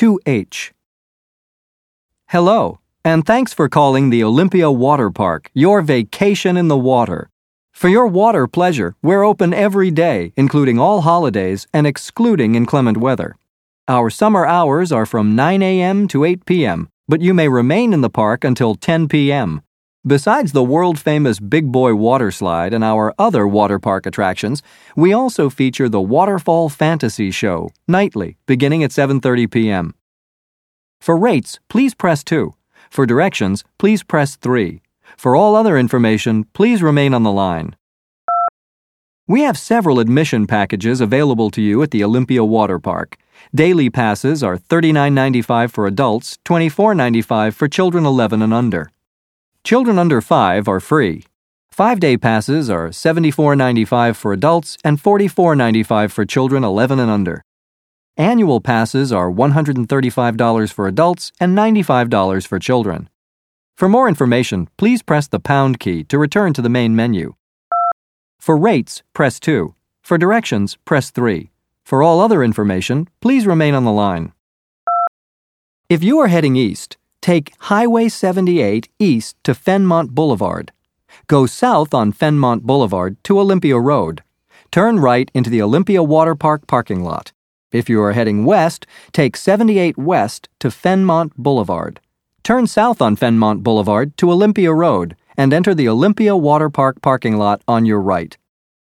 2H. Hello, and thanks for calling the Olympia Water Park, your vacation in the water. For your water pleasure, we're open every day, including all holidays and excluding inclement weather. Our summer hours are from 9 a.m. to 8 p.m., but you may remain in the park until 10 p.m. Besides the world-famous Big Boy water slide and our other water park attractions, we also feature the Waterfall Fantasy Show, nightly, beginning at 7:30 p.m. For rates, please press 2. For directions, please press 3. For all other information, please remain on the line. We have several admission packages available to you at the Olympia Water Park. Daily passes are $39.95 for adults, $24.95 for children 11 and under. Children under 5 are free. 5-day passes are $74.95 for adults and $44.95 for children 11 and under. Annual passes are $135 for adults and $95 for children. For more information, please press the pound key to return to the main menu. For rates, press 2. For directions, press 3. For all other information, please remain on the line. If you are heading east, take Highway 78 east to Fenmont Boulevard. Go south on Fenmont Boulevard to Olympia Road. Turn right into the Olympia Water Park parking lot. If you are heading west, take 78 west to Fenmont Boulevard. Turn south on Fenmont Boulevard to Olympia Road and enter the Olympia Water Park parking lot on your right.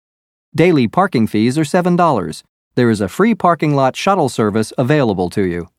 Daily parking fees are $7. There is a free parking lot shuttle service available to you.